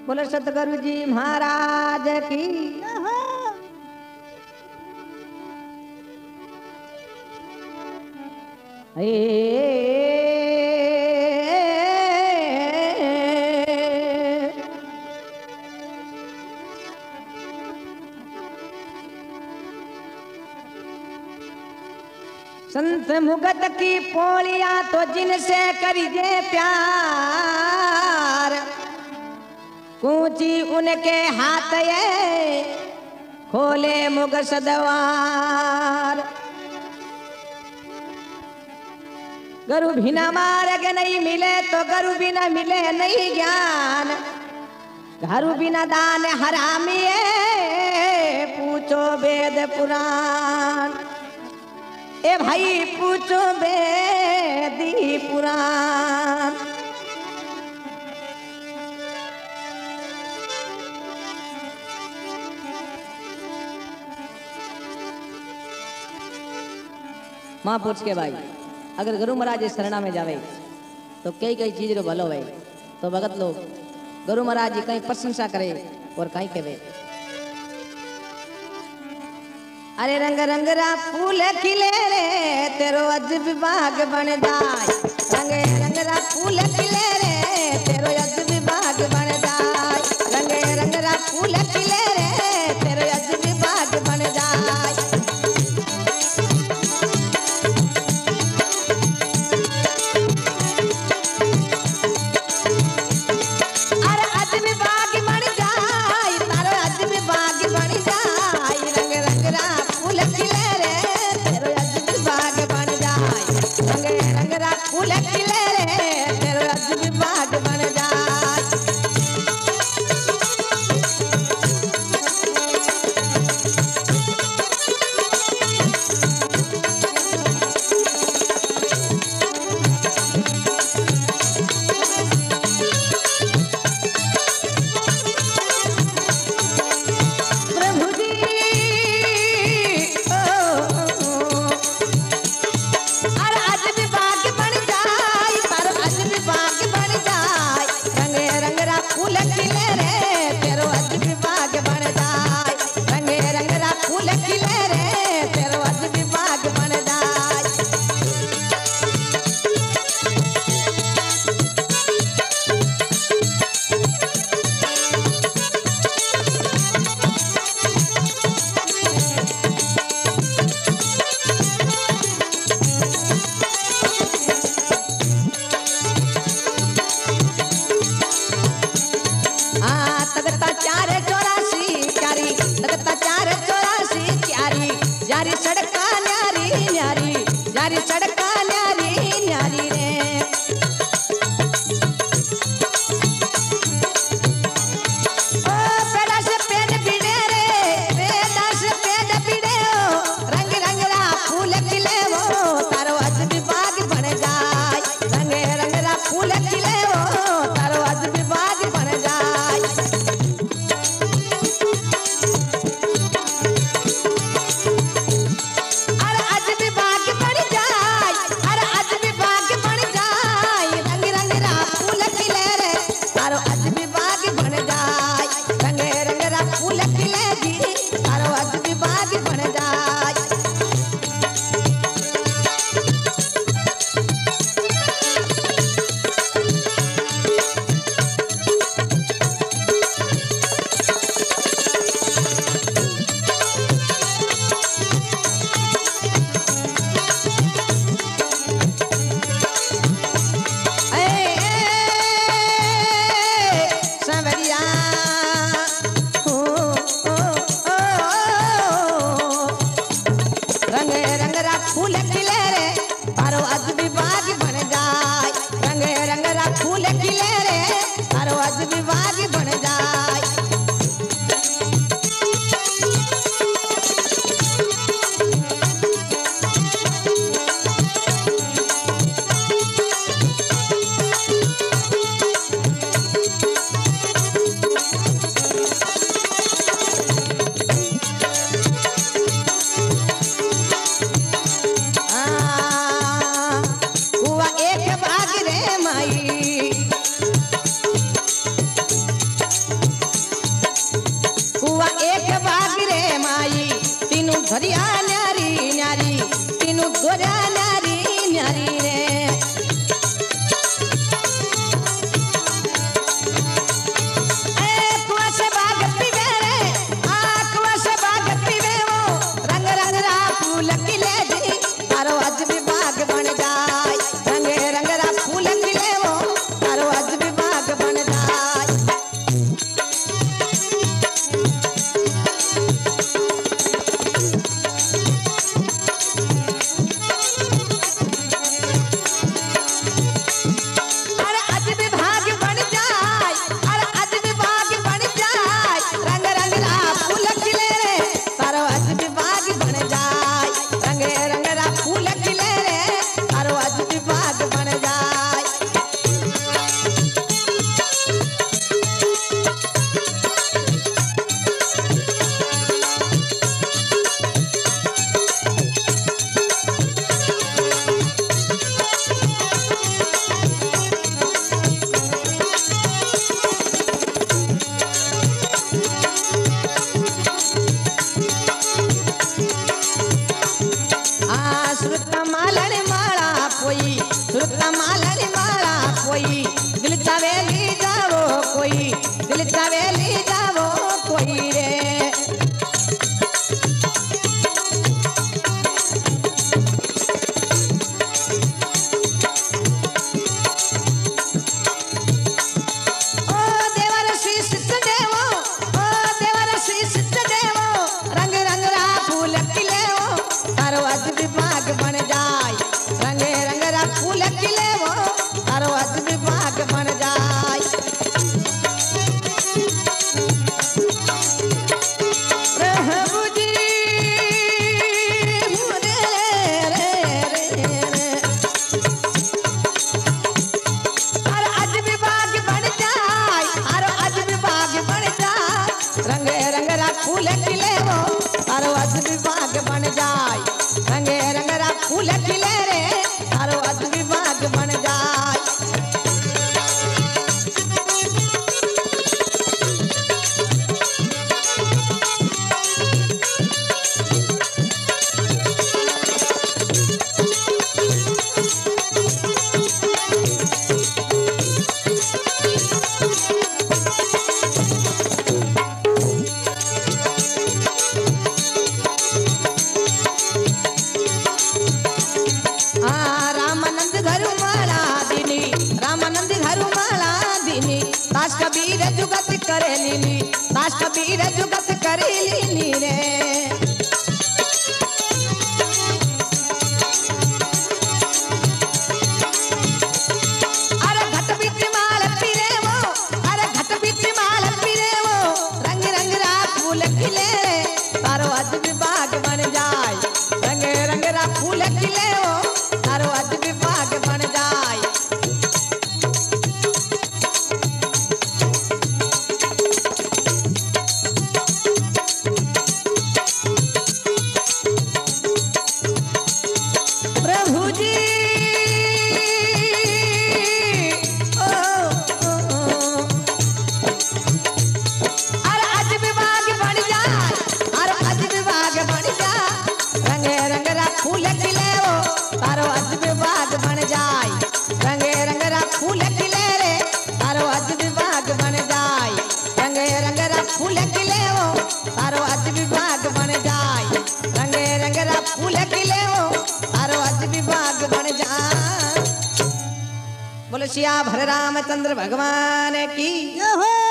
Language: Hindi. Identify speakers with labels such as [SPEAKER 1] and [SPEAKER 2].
[SPEAKER 1] बोले सतगुरु जी महाराज की। संत मुगत की पोलिया तो जिनसे करिए प्यार, कूची उनके हाथ ये खोले मुग सदवार। गुरु बिना मार्ग नहीं मिले तो गुरु बिना मिले नहीं ज्ञान। गुरु बिना दान हरामी पूछो वेद पुराण। ए भाई पूछो वेदी पुराण। महापुरुष के भाई अगर गुरु महाराज शरणा में जावे तो कई कई चीज रो भलो भाई। तो भगत लोग गुरु महाराज जी कहीं प्रशंसा करे और कहीं कहे अरे रंग रंग रा फूल खिले रे तेरो अज विभाग बन जाए। रंग रंग रा फूल खिले रे तेरो अज विभाग बन जाए। रंग रंग रा फूल खिले रे तेरो अज विभाग बन जाए। सुरता मालनी माला कोई दिल चावेली जावो कोई दिल चावेली जावो कोई रे फूल खिले वो तारो अज विभाग बन जाए रंगे रंगरा फूल खिले रे तारो अज विभाग बन जाए दास कबीर जुगत करे लीली दास कबीर जुगत करे लीली रे अरे घट बीच माल पीरे वो अरे घट बीच माल पीरे वो रंग रंग रा फूल खिले तारो अज विभाग बन जाए रंग रंग रा फूल खिले वो तारो अज विभाग बन जाए फूल खिले वो तारो अज विभाग बन जाए रंगे रंगरा फूल खिले रे तारो अज विभाग बन जाए रंगे रंगरा फूल खिले वो तारो अज विभाग बन जाए रंगे रंगरा फूल खिले वो तारो अज विभाग बन जाए। बोलो सिया भर रामचंद्र भगवान की जय हो।